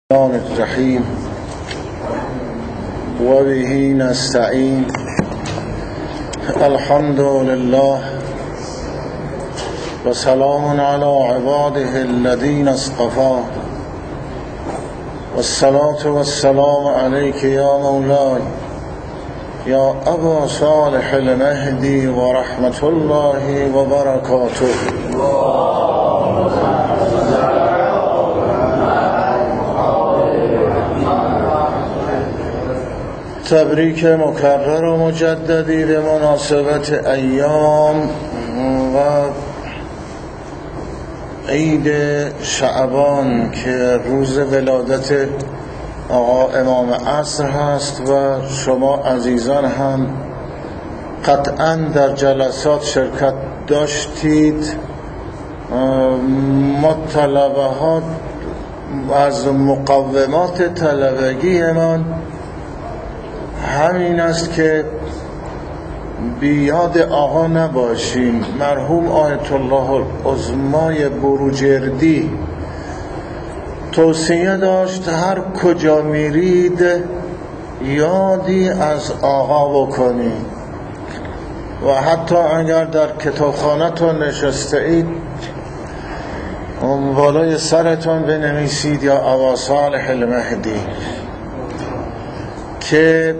الرحيم وبه نستعين. الحمد لله وسلام على عباده الذين اصطفى والصلاة والسلام عليك يا مولاي يا أبا صالح المهدي ورحمة الله وبركاته. تبریک مکرر و مجددی به مناسبت ایام و عید شعبان که روز ولادت آقا امام عصر هست و شما عزیزان هم قطعا در جلسات شرکت داشتید. ما طلبه ها از مقومات طلبگی من همین است که بیاد آقا نباشیم. مرحوم آیت الله العظمای بروجردی توصیه داشت هر کجا میرید یادی از آقا بکنید و حتی اگر در کتابخانه‌تون نشسته اید بالای سرتون بنویسید یا ابا صالح المهدی، که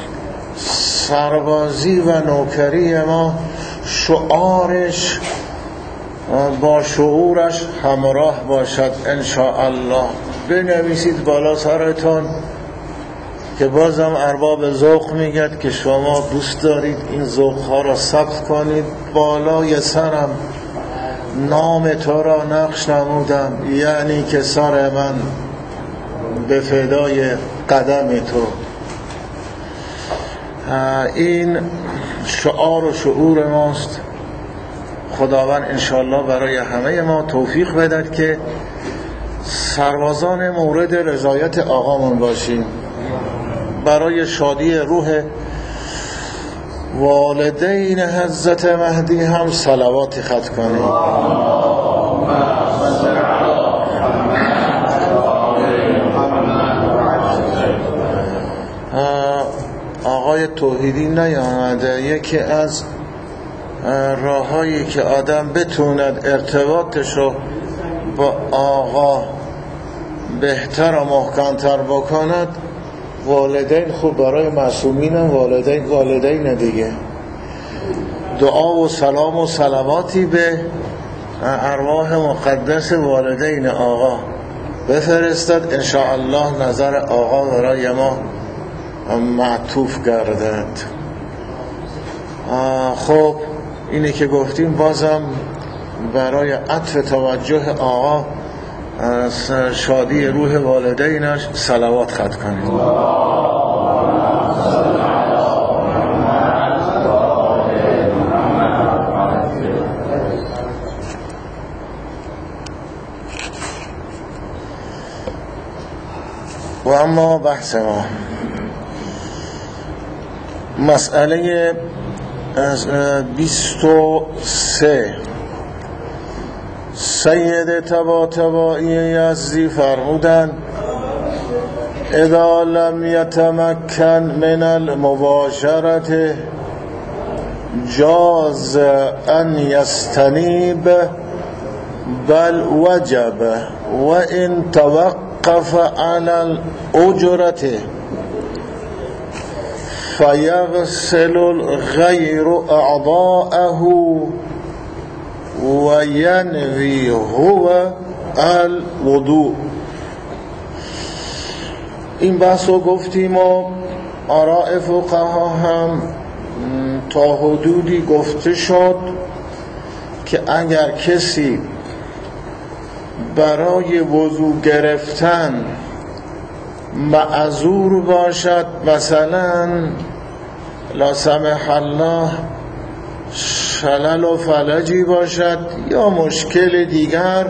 سربازی و نوکری ما شعارش با شعورش همراه باشد انشاءالله. بنویسید بالا سرتون که بازم ارباب ذوق میگد که شما دوست دارید این ذوق ها را ثبت کنید. بالای سرم نام تو را نقش نمودم، یعنی که سر من به فدای قدم تو. این شعار و شعور ماست. خداوند انشاءالله برای همه ما توفیق بدهد که سربازان مورد رضایت آقامون باشیم. برای شادی روح والدین حضرت مهدی هم صلواتی ختم کنیم. آقای توحیدی نیامده. یکی از راهایی که آدم بتوند ارتباطشو با آقا بهتر و محکمتر بکند، والدین خوب برای معصومین هم والدین دیگه دعا و سلام و صلواتی به ارواح مقدس والدین آقا بفرستد انشاءالله نظر آقا برای ما معطوف گردد. خب اینه که گفتیم، بازم برای عطف توجه آقا شادی روح والدینش صلوات ختم کنیم. و اما بحث ما مسئله 23. سید طباطبایی یزدی فرمودند اذا لم یتمکن من المباشرة جاز ان یستنیب بل وجب و ان توقف علی الاجرة فیغسل الغیر اعضاءه و ینوی هو الوضوء. این بحث رو گفتیم و آراء فقها هم تا حدودی گفته شد که اگر کسی برای وضو گرفتن معذور باشد، مثلا لا سمح الله شلل و فلجی باشد یا مشکل دیگر،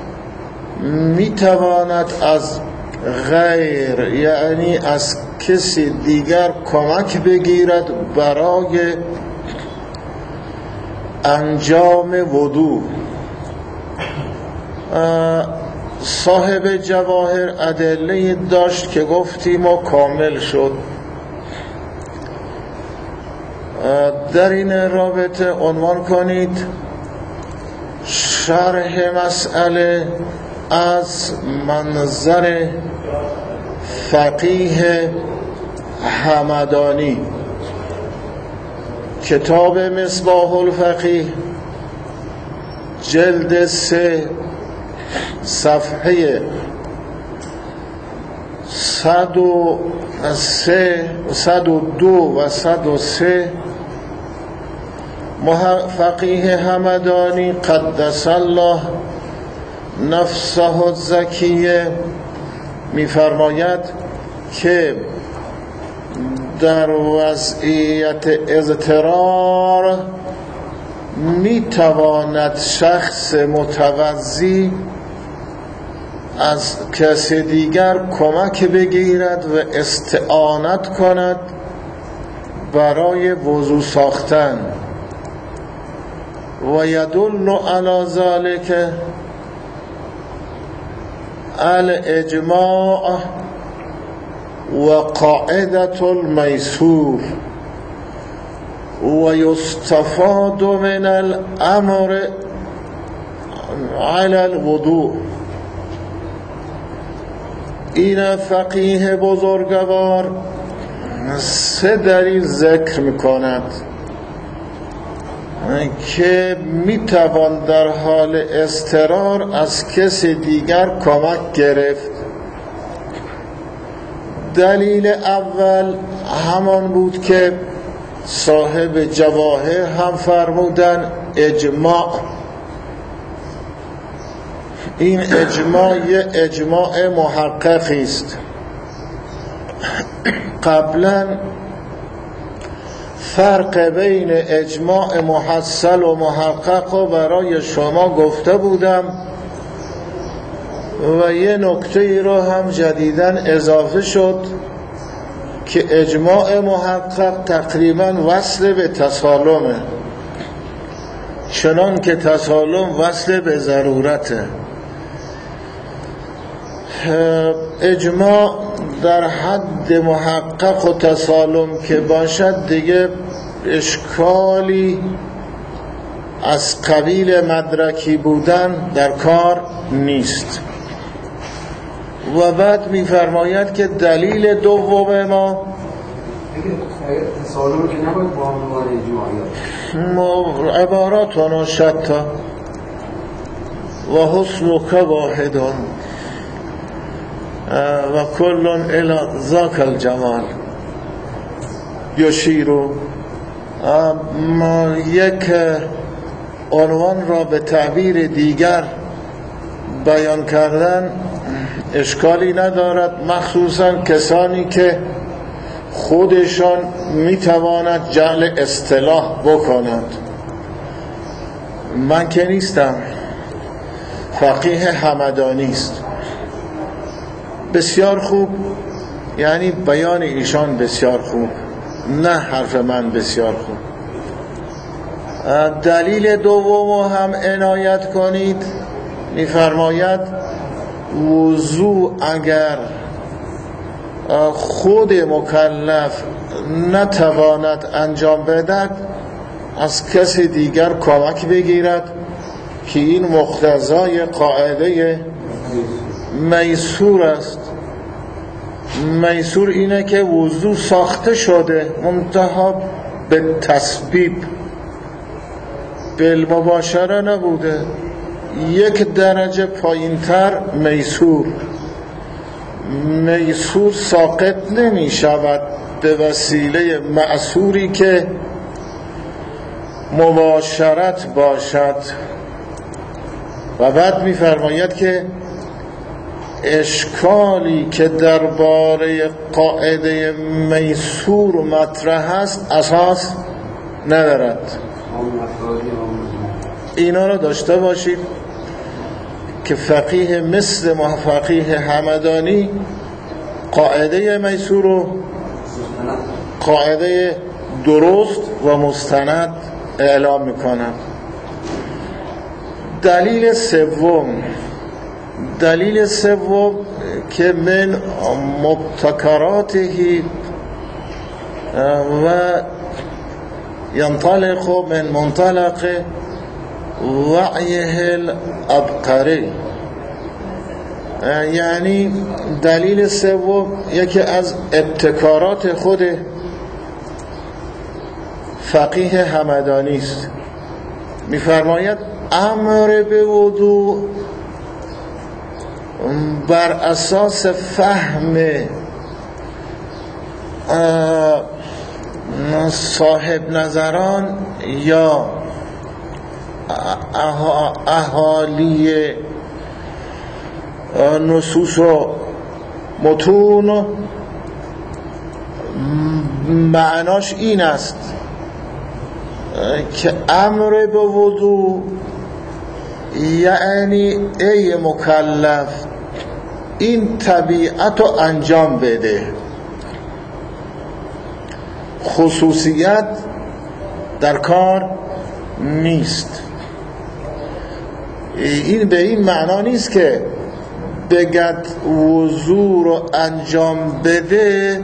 میتواند از غیر یعنی از کسی دیگر کمک بگیرد برای انجام وضو. صاحب جواهر ادله داشت که گفتیم و کامل شد. در این رابطه عنوان کنید شرح مسئله از منظر فقیه همدانی. کتاب مصباح الفقیه جلد 3 صفحه 102 و 103 فقیه همدانی قدس الله نفسه الزکیه می‌فرماید که در وضعیت اضطرار می‌تواند شخص متوضی از کسی دیگر کمک بگیرد و استعانت کند برای وضو ساختن و یدل علی ذلک الاجماع و قاعدة المیسور و یستفاد من الامر علی الوضوء. این فقیه بزرگوار 3 دلیل ذکر می‌کند که میتوان در حال اضطرار از کسی دیگر کمک گرفت. دلیل اول همان بود که صاحب جواهر هم فرمودن اجماع. این اجماع یه اجماع محققی است. قبلا فرق بین اجماع محصل و محقق رو برای شما گفته بودم و یه نکته ای رو هم جدیداً اضافه شد که اجماع محقق تقریباً وصل به تسالمه، چنان که تسالم وصل به ضرورته. اجماع در حد محقق و تسالم که باشد دیگه اشکالی از قبیل مدرکی بودن در کار نیست. و بعد می‌فرماید که دلیل دوم ما تسالم که نباید با عنوان اجماع عباراتون شتا و حسنک واحدون و کل الی ذاک الجمال یشیرو. یک عنوان را به تعبیر دیگر بیان کردن اشکالی ندارد، مخصوصا کسانی که خودشان میتواند جعل اصطلاح بکنند. من که نیستم، فقیه همدانی است. بسیار خوب، یعنی بیان ایشان بسیار خوب، نه حرف من بسیار خوب. دلیل دوم هم عنایت کنید، می‌فرماید وضو اگر خود مکلف نتواند انجام بدهد از کسی دیگر کمک بگیرد که این مقتضای قاعده میسور است. میسور اینه که وضو ساخته شده، منتها به تسبیب بالمباشره نبوده، یک درجه پایینتر میسور ساقط نمی شود به وسیله معصوری که مباشرت باشد. و بعد می فرماید که اشکالی که درباره قاعده میسور مطرح است اساس ندارد. اینا رو داشته باشید که فقیه مثل فقیه همدانی قاعده میسور رو قاعده درست و مستند اعلام میکنند. دلیل سوم دلیل سوم که من مبتکراته و ينطلق من منطلق وعیه العبقری، یعنی دلیل سوم یکی از ابتکارات خود فقیه همدانی است. می‌فرماید امر به وضوء بر اساس فهم صاحب نظران یا اهالی نصوص و متون معناش این است که امر به وضوء یعنی ای مکلف این طبیعت رو انجام بده، خصوصیت در کار نیست. این به این معنا نیست که بگد وضو رو انجام بده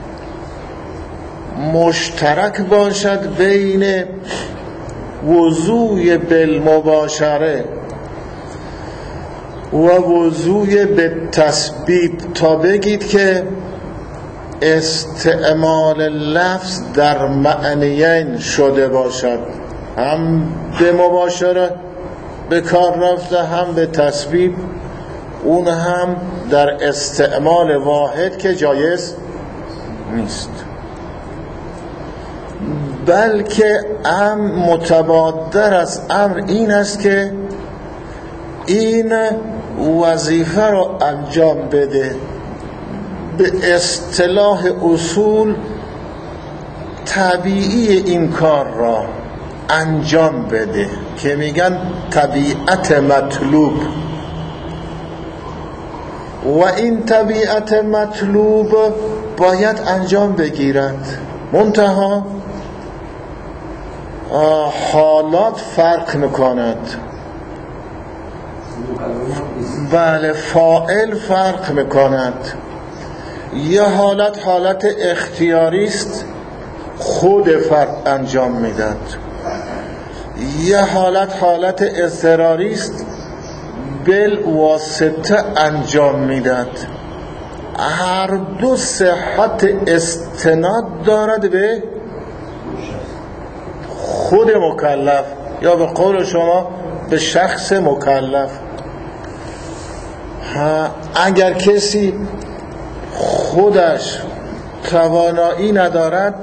مشترک باشد بین وضوی بالمباشره و وضوی بالتسبیب، تا بگید که استعمال لفظ در معنیین شده باشد، هم به مباشره به کار رفته هم به تسبیب، اون هم در استعمال واحد که جایز نیست، بلکه متبادر از امر این است که این وظیفه رو انجام بده. به اصطلاح اصول طبیعی این کار را انجام بده که میگن طبیعت مطلوب، و این طبیعت مطلوب باید انجام بگیرد، منتها حالات فرق میکند. بله، فاعل فرق میکند. یه حالت اختیاری است، خود فرد انجام میداد. یه حالت اضطراری است، بالواسطه انجام میداد. هر دو صحت استناد دارد به خود مکلف یا به قول شما به شخص مکلف. اگر کسی خودش توانایی ندارد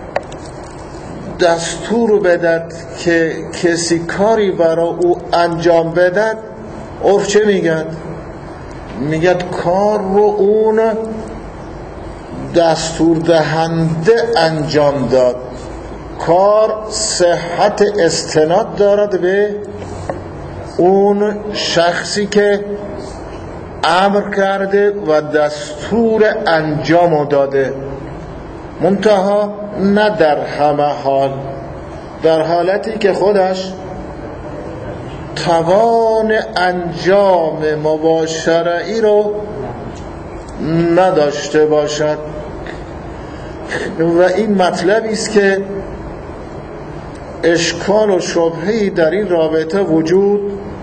دستور بدد که کسی کاری برای او انجام بدد، عرف چه میگد؟ میگد کار رو اون دستور دهنده انجام داد. کار صحت استناد دارد به اون شخصی که امر کرده و دستور انجام داده، منتها نه در همه حال. در حالتی که خودش توان انجام مباشره ای رو نداشته باشد. و این مطلبی است که اشکال و شبهه‌ای در این رابطه وجود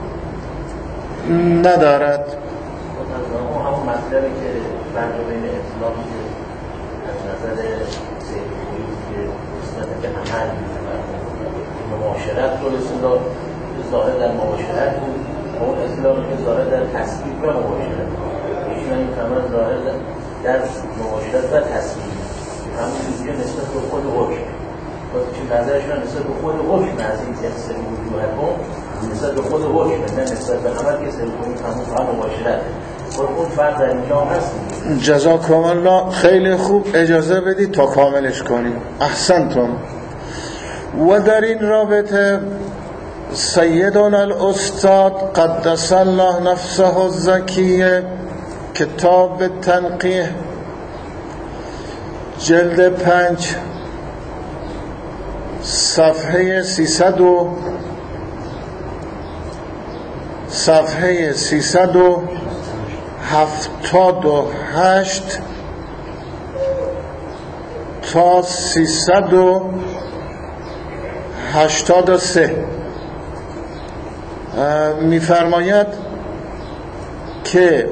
ندارد. همون مطلبی که فرق بین اطلاق از نظر ذهنی که نسبت به عمل مباشرت رو اصطلاح ظاهر در مباشرت بود، اون اصطلاحی که ظاهر در تسبیب و مباشرت. ایشون می‌فهمن ظاهر در مباشرت و تسبیب همون چیزی که نسبت به خود حکم، چون نظرشون نسبت به خود حکم از این تفسیر وجوهکم نسبت به خود حکم، نه نسبت به عمل که سر کنید همون مباشرت. اون فرق در اینجا هست. جزاکم الله، خیلی خوب، اجازه بدید تا کاملش کنیم. احسنتم. و در این رابطه سیدنا الاستاد قدس الله نفسه الزکیه کتاب تنقیح جلد 5 صفحه 333 صفحه 378 تا 383 می‌فرماید که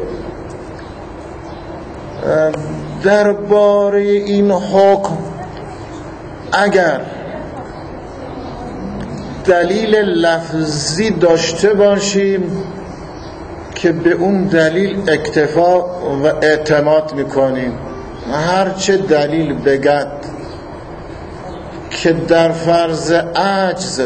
درباره این حکم اگر دلیل لفظی داشته باشیم که به اون دلیل اکتفا و اعتماد میکنیم، هرچه دلیل بگد که در فرض عجز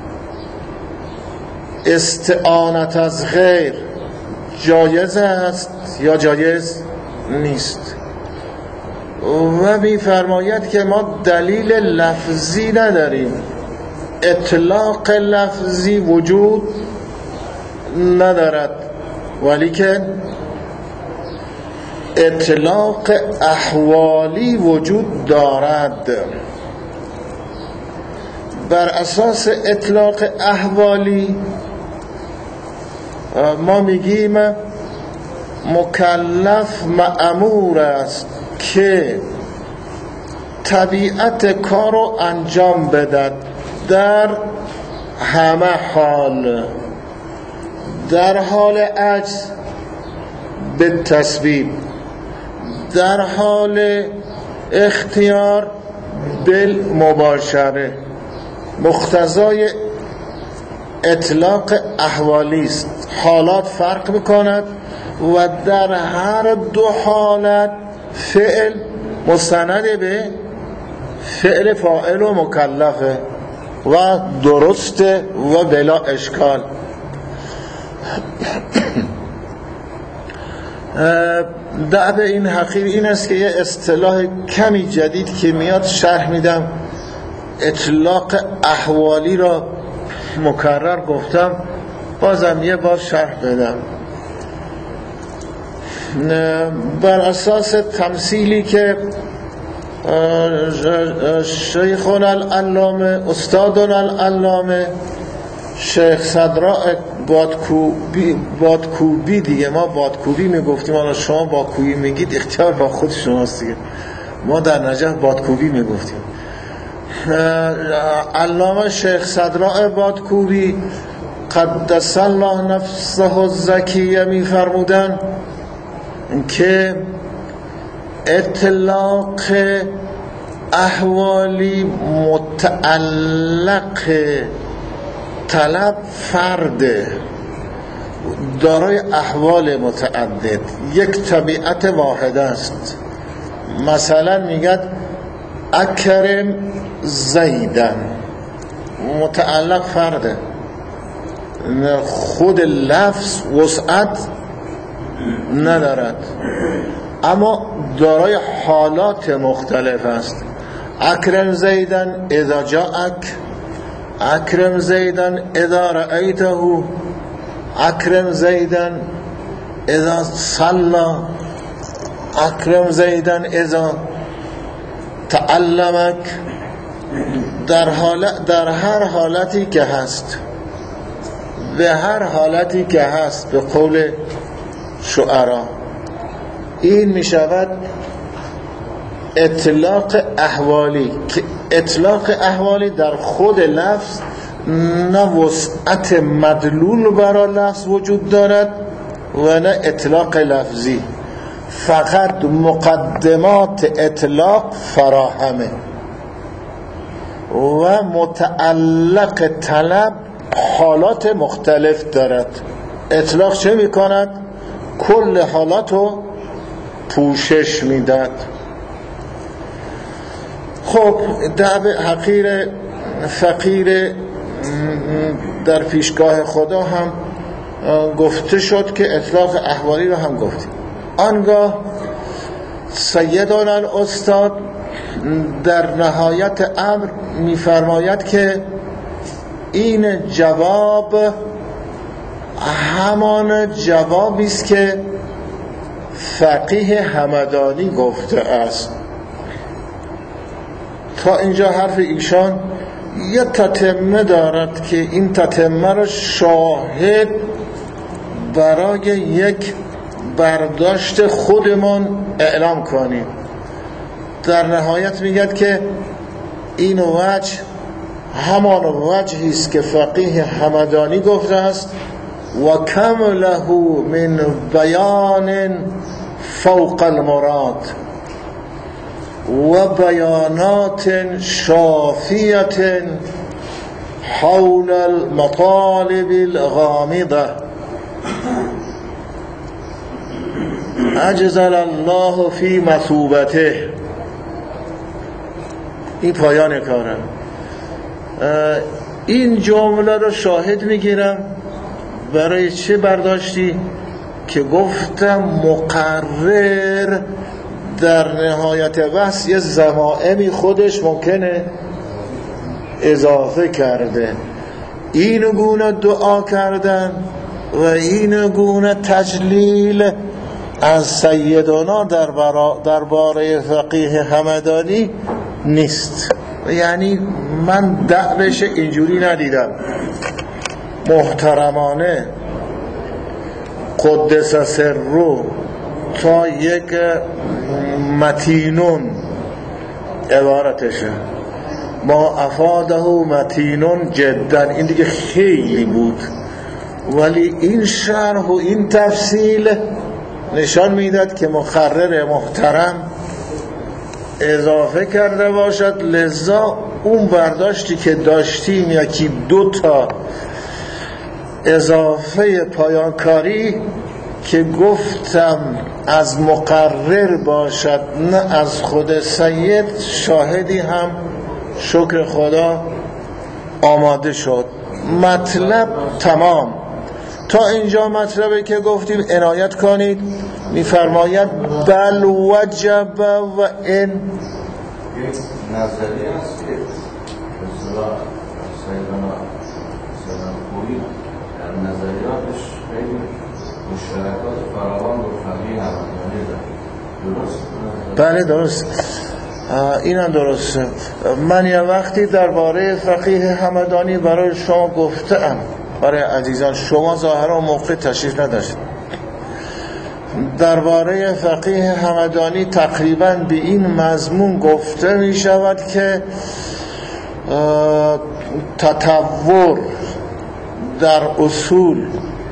استعانت از غیر جایز است یا جایز نیست. و می‌فرماید که ما دلیل لفظی نداریم، اطلاق لفظی وجود ندارد، ولی که اطلاق احوالی وجود دارد. بر اساس اطلاق احوالی ما میگیم مکلف مأمور است که طبیعت کارو انجام بدهد در همه حال، در حال عجز به تسبیب، در حال اختیار بالمباشره. مقتضای اطلاق احوالی است. حالات فرق میکند و در هر دو حالت فعل مستند به فعل فاعل و مکلفه و درسته و بلا اشکال. دعب این حقیر این است که یه اصطلاح کمی جدید که میاد شرح میدم. اطلاق احوالی را مکرر گفتم، بازم یه بار شرح بدم. بر اساس تمثیلی که شیخنا العلامه استادنا العلامه شیخ صدراء بادکوبی دیگه، ما بادکوبی میگفتیم، حالا شما بادکوبی میگید اختیار با خود شماست دیگه، ما در نجف بادکوبی میگفتیم. علامه شیخ صدراء بادکوبی قدس الله نفسه الزکیه میفرمودن که اطلاق احوالی متعلق طلب فرد دارای احوال متعدد، یک طبیعت واحد است. مثلا میگد اکرم زیدن، متعلق فرده، خود لفظ وسعت ندارد، اما دارای حالات مختلف است. اکرم زیدن اذا جاءک، اکرم زیدن اذا رأیته، اکرم زیدن اذا صلى، اکرم زیدن اذا تعلمک. در هر حالتی که هست، به هر حالتی که هست، به قول شعرا این می شود اطلاق احوالی، که اطلاق احوالی در خود لفظ نه وسعت مدلول برای لفظ وجود دارد و نه اطلاق لفظی، فقط مقدمات اطلاق فراهمه و متعلق طلب حالات مختلف دارد. اطلاق چه می کند؟ کل حالاتو پوشش میداد. خب دعب حقیر فقیر در پیشگاه خدا هم گفته شد که اطلاق احوالی رو هم گفتیم. آنگاه سیدنا الاستاد در نهایت امر میفرماید که این جواب همان جوابی است که فقیه همدانی گفته است. تا اینجا حرف ایشان یه تتمه دارد که این تتمه را شاهد برای یک برداشت خودمون اعلام کنیم. در نهایت میگد که این وجه همان وجهی است که فقیه همدانی گفته است و کم له من بیان فوق المراد و بیانات شافیة حول المطالب الغامضة اجزل الله فی مثوبته. این پایان کارم. این جمله رو شاهد میگیرم برای چه برداشتی که گفتم مقرر در نهایت بحث یه ضمائمی خودش ممکنه اضافه کرده. این گونه دعا کردن و این گونه تجلیل از سیدنا درباره فقیه همدانی نیست. یعنی من دعوش اینجوری ندیدم. محترمانه قدس سرو تا یک متینون عبارتشه، ما افاده متینون جدا، این دیگه خیلی بود، ولی این شرح و این تفصیل نشان میداد که مقرر محترم اضافه کرده باشد. لذا اون برداشتی که داشتیم یکی 2 تا اضافه پایانکاری که گفتم از مقرر باشد نه از خود سید، شاهدی هم شکر خدا آماده شد. مطلب تمام. تا اینجا مطلبی که گفتیم عنایت کنید. میفرماید بل وجب و این نظریه است که اصطلاح سیدنا خویی در نظریاتش خیلی مشترکات فراوان با فقیه همدانی داره. درست؟ بله درست، اینم درسته. من یه وقتی درباره فقیه همدانی برای شما گفتم، برای عزیزان، شما ظاهرا موقع تشریف نداشتید. درباره فقیه همدانی تقریبا به این مضمون گفته می شود که تطور در اصول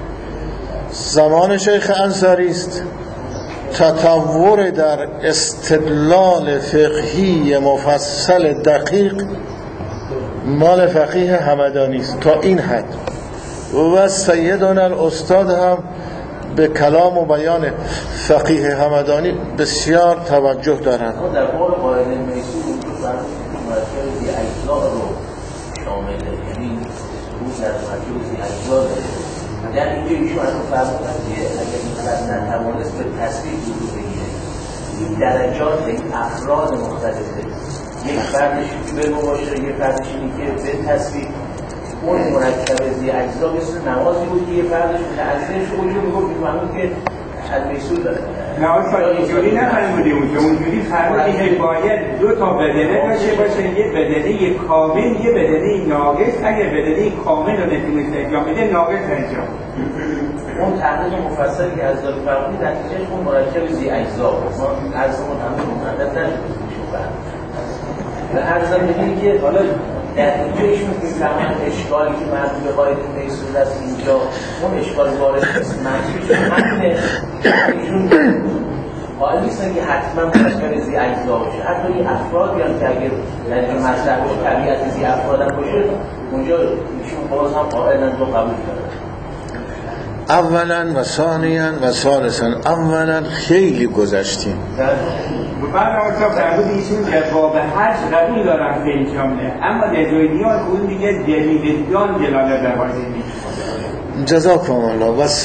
زمان شیخ انصاری است، تطور در استدلال فقهی مفصل دقیق مال فقیه همدانی است تا این حد. و سیدنا الاستاد هم به کلام و بیان فقیه همدانی بسیار توجه دارند. در باب قاعده میسور وجود مرکب زی اجزا رو شامله، یعنی روز در مرکب زی اجزا داره. در اینجا ایشون از اون فرمودن که اگر این فرد نتوانست به تصویر وجود بگیره، این درجات، این افراد مختلفه، یک فردش به مباشره، یک فردش اینی که به تصویر، اون مرکب زی اجزا مثل نمازی بود که یه فردش تعذیرش اونجا میگفت میفهمید که المیسور داره. نماز اینجوری نفرمودی اونجوری فرمودی که باید 2 تا بدنه داشته باشه، یه بدنه کامل، یه بدنه ناقص. اگر بدنه کامل رو نتونست انجام بده، ناقص انجام. اون تحقیق مفصلی که از داره فرمودی نتیجهش اون مرکب زی اجزا بود. ما عرضمون همه مقدد نشد و عرضم بگیم که حالا در اینجا ایشون که فرمان اشکالی که مربوط به قاعده میسور است، اینجا اون اشکال وارد نیست، منظورش همینه. ایشون قائل نیستن که حتما مرکب زی اجزا باشه. حتی این افرادی هم که اگر در این مطلب باشه، طبیعت زی افراد هم باشه، اونجا ایشون باز هم قائلن رو قبول دارن. اولا و ثانیا و ثالثا. اولا خیلی گذشتیم. بعد اونجا فرمود ایشون در باب حج قبول دارن به این جمله، اما در جای دیگر اون دیگه دلیلان جلاله در بازی نیست. جزاکم الله.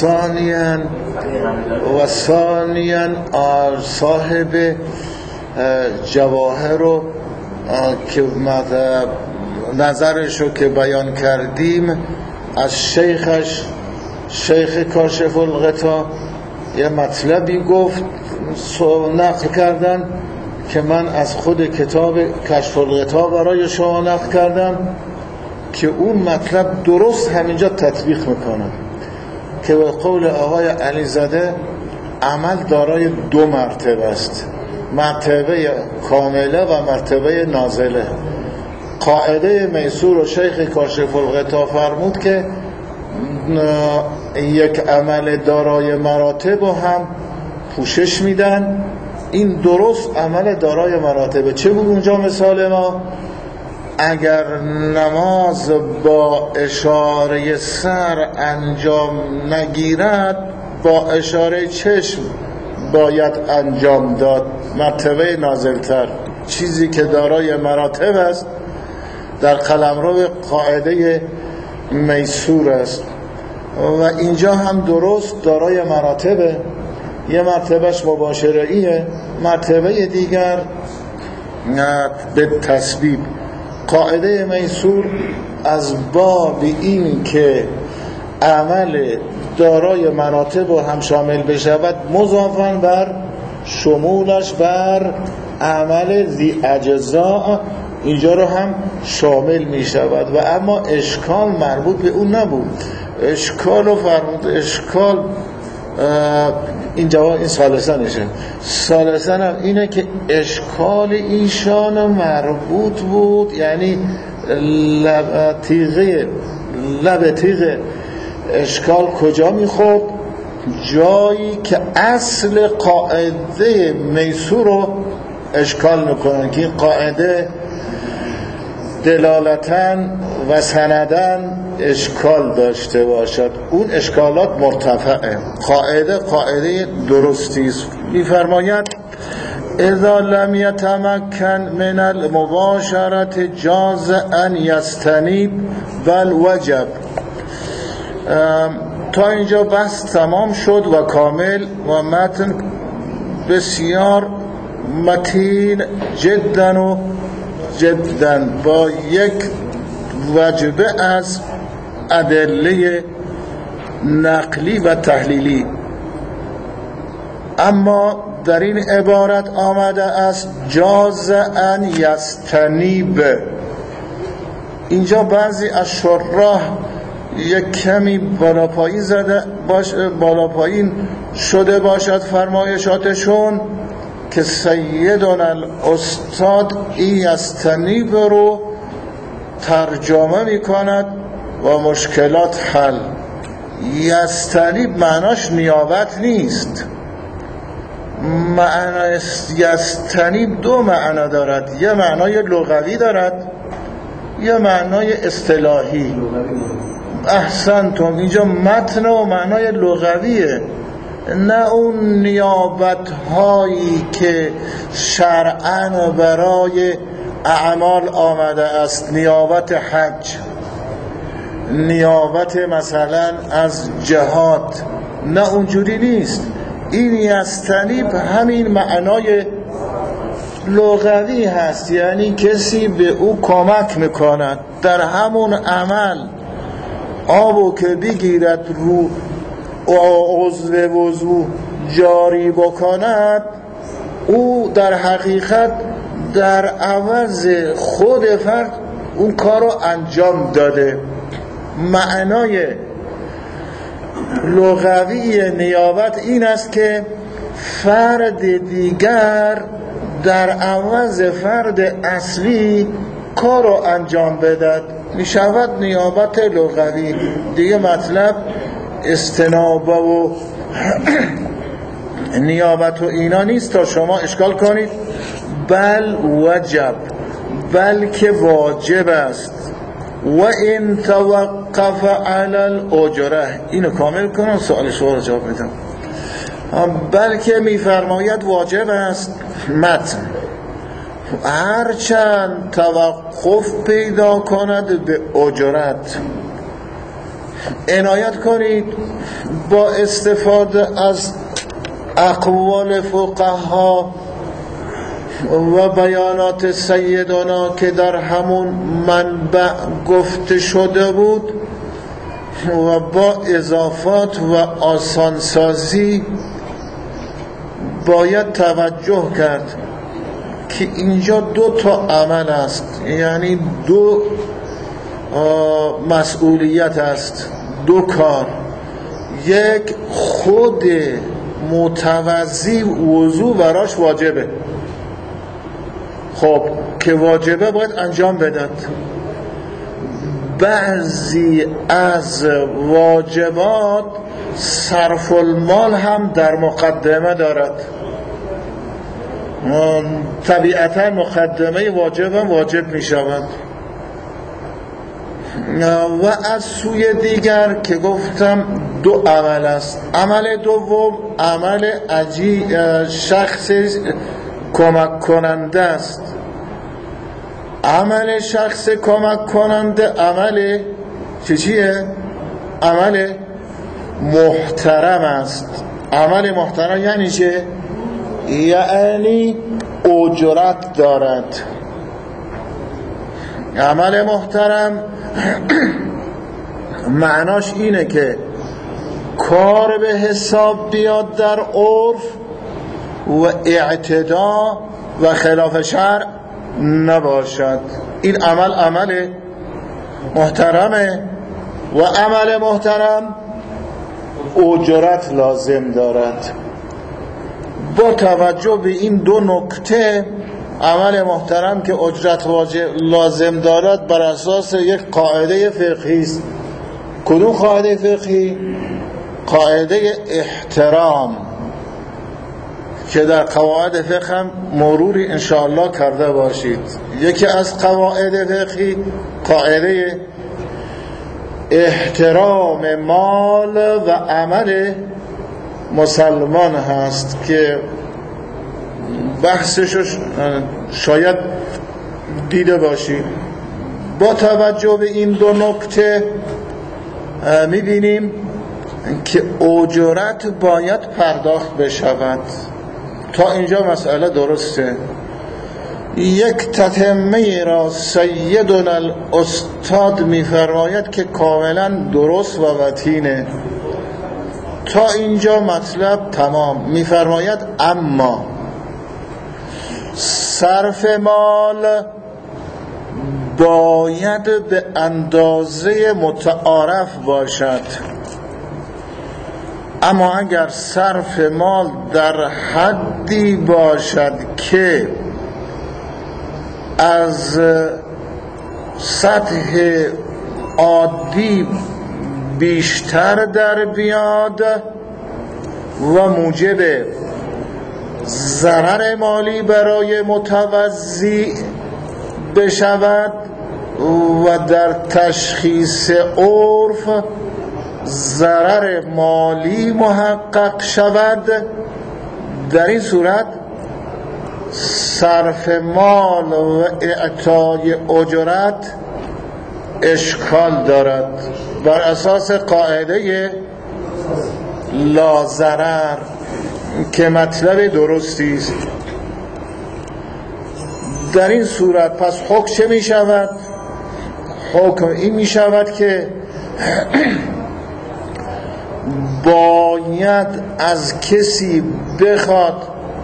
و ثانیا صاحب جواهر رو که نظرش رو که بیان کردیم از شیخش، شیخ کاشف الغطا، یه مطلبی گفت، نقل کردن که من از خود کتاب کشف الغطا برای شما نقل کردم که اون مطلب درست همینجا تطبیق میکنم. که به قول آقای علیزاده عمل دارای دو مرتبه است، مرتبه کامله و مرتبه نازله. قاعده میسور و شیخ کاشف الغطا فرمود که یک عمل دارای مراتب هم پوشش میدن. این درست عمل دارای مراتب. چه بود اونجا مثال ما؟ اگر نماز با اشاره سر انجام نگیرد با اشاره چشم باید انجام داد، مرتبه نازلتر، چیزی که دارای مراتب است در قلمرو قاعده میسور است. و اینجا هم درست دارای مراتبه، یه مرتبهش مباشره‌ایه، مرتبه دیگر به تسبیب. قاعده میسور از باب این که عمل دارای مراتب رو هم شامل بشود مضافاً بر شمولش بر عمل ذی اجزاء اینجا رو هم شامل می شود. و اما اشکال مربوط به اون نبود. اشکال رو فرمود، اشکال این ثالثانشه. ثالثان هم اینه که اشکال ایشان مربوط بود، یعنی لب تیغ اشکال کجا میخورد؟ جایی که اصل قاعده میسور رو اشکال میکنن که این قاعده دلالتن و سندن اشکال داشته باشد. اون اشکالات مرتفعه. قاعده درستی است. میفرماید اذا لم يتمكن من المباشرة جاز ان يستنيب بل وجب. تا اینجا بحث تمام شد و کامل و متن بسیار متین جدا با یک وجبه از ادله نقلی و تحلیلی. اما در این عبارت آمده است جاز ان یستنیب. اینجا بعضی از شراح یک کمی بالاپایین شده باشد فرمایشاتشون که سیدنا الاستاد یستنیب رو ترجمه می کند و مشکلات حل. یستنیب معناش نیابت نیست. معنای یستنیب دو معنا دارد، یه معنای لغوی دارد، یه معنای اصطلاحی. احسنتم، اینجا متن و معنای لغویه، نه اون نیابت هایی که شرعاً برای اعمال آمده است، نیابت حج، نیابت مثلا از جهاد، نه اونجوری نیست. این یستنیب همین معنای لغوی هست، یعنی کسی به او کمک میکند در همون عمل. آبو که بگیرد رو عضو وضو جاری بکند، او در حقیقت در عوض خود فرد اون کار رو انجام داده. معنای لغوی نیابت این است که فرد دیگر در عوض فرد اصلی کار رو انجام بدهد، می شود نیابت لغوی. دیگه مطلب استنابه و نیابت و اینا نیست تا شما اشکال کنید. بل وجب، بلکه واجب است. و این توقف علی الاجره. اینو کامل کنم سوال شما رو جواب میدم. بلکه میفرماید واجب است متن هرچند توقف پیدا کند به اجرت. عنایت کنید با استفاده از اقوال فقها و بیانات سیدنا که در همون منبع گفته شده بود و با اضافات و آسانسازی باید توجه کرد که اینجا دو تا عمل است، یعنی دو مسئولیت است، دو کار. یک خود متوضی وضو براش واجبه. خب که واجبه باید انجام بداد. بعضی از واجبات صرف المال هم در مقدمه دارد. طبیعتا مقدمه واجب هم واجب می شود. و از سوی دیگر که گفتم دو عمل است. عمل دوم عمل شخص کمک کننده است. عمل شخص کمک کننده عمل چیه؟ عمل محترم است. عمل محترم یعنی چه؟ یعنی اجرت دارد. عمل محترم معناش اینه که کار به حساب بیاد در عرف و اعتدا و خلاف شرع نباشد. این عمل محترمه و عمل محترم اجرت لازم دارد. با توجه به این دو نکته عمل محترم که اجرت لازم دارد بر اساس یک قاعده فقهی است. کدوم قاعده فقهی؟ قاعده احترام که در قواعد فقه هم مروری انشاءالله کرده باشید. یکی از قواعد فقهی قاعده احترام مال و عمل مسلمان هست که بحثش شاید دیده باشید. با توجه به این دو نکته میبینیم که اجرت باید پرداخت بشود. تا اینجا مسئله درسته. یک تتمه را سیدنا الاستاد میفرماید که کاملا درست و متینه. تا اینجا مطلب تمام. میفرماید اما صرف مال باید به اندازه متعارف باشد. اما اگر صرف مال در حدی باشد که از سطح عادی بیشتر در بیاد و موجب ضرر مالی برای متوضی بشود و در تشخیص عرف ضرر مالی محقق شود، در این صورت صرف مال و اعطای اجرت اشکال دارد بر اساس قاعده لا ضرر که مطلب درستی است. در این صورت پس حکم چه می شود؟ حکم این می شود که باید از کسی بخواد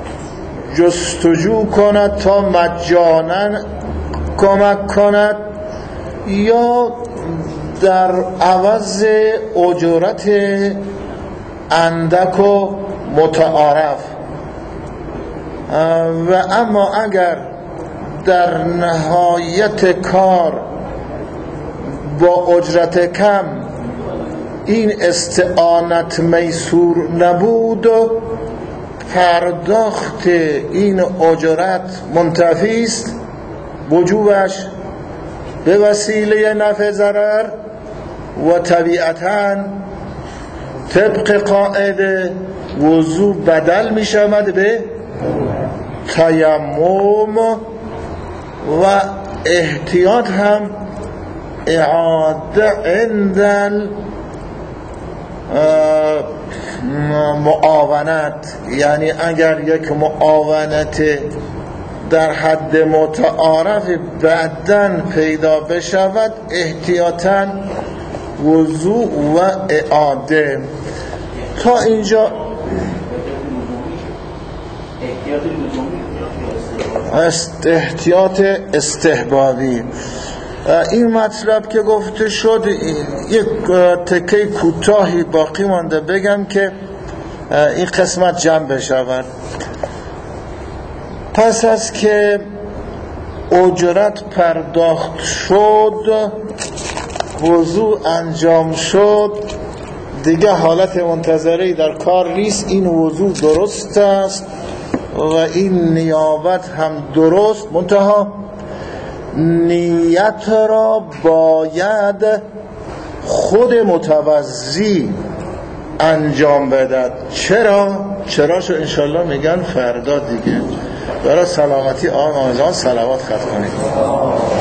جستجو کند تا مجانا کمک کند یا در عوض اجرت اندک و متعارف. و اما اگر در نهایت کار با اجرت کم این استعانت میسور نبود، پرداخت این اجرت منتفی است، وجوبش به وسیله نفع ضرر و طبیعتاً طبق قاعده وضو بدل می شود به تیمم و احتیاط هم اعاده عند معاونت، یعنی اگر یک معاونت در حد متعارف بعداً پیدا بشود احتیاطاً وضو و اعاده. تا اینجا احتیاط استحبابی. این مطلب که گفته شد، یک تکه کوتاهی باقی مانده بگم که این قسمت جمع بشود. پس از که اجرت پرداخت شد، وضوع انجام شد، دیگه حالت منتظری در کار نیست. این وضوع درست است و این نیابت هم درست، منتها نیت را باید خود متوضی انجام بدهد. چراشو انشالله میگن فردا دیگه. برای سلامتی آن صلوات خط کنید.